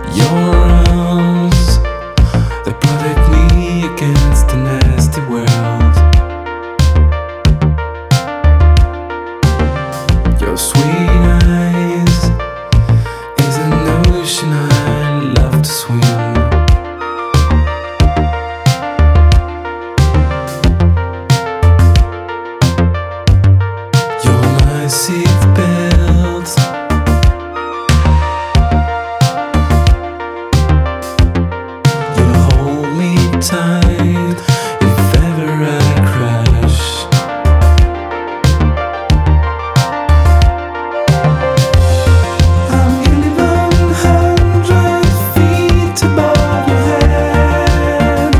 Your arms, they protect me against the nasty world. Your sweet eyes is an ocean I love to swim. Your nice seat belt, you hold me tight if ever I crash. I'm nearly 100 feet above your head,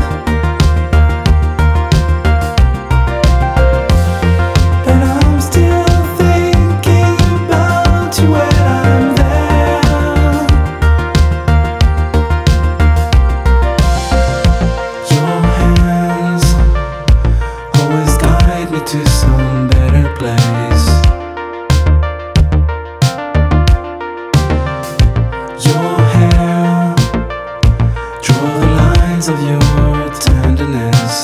but I'm still thinking about you when I'm there. Your hands always guide me to some better place. Your hair, draw the lines of your tenderness.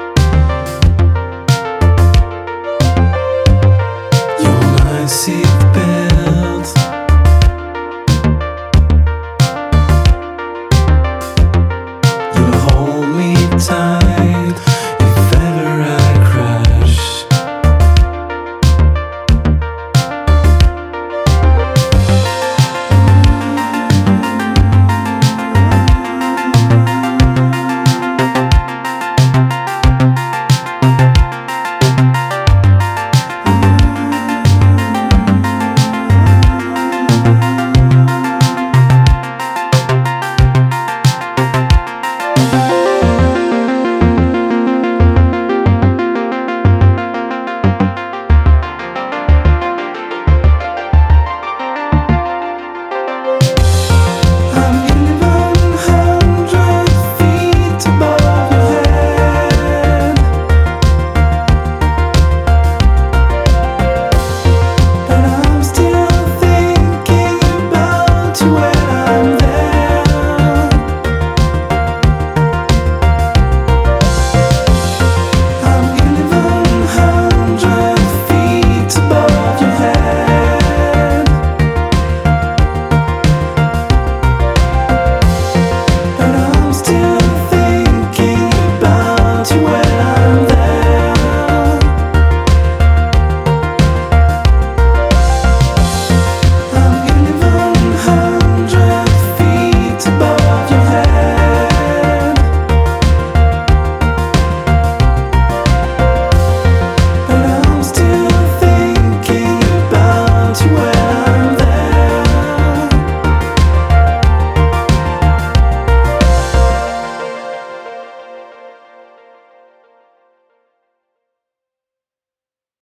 Your nice seat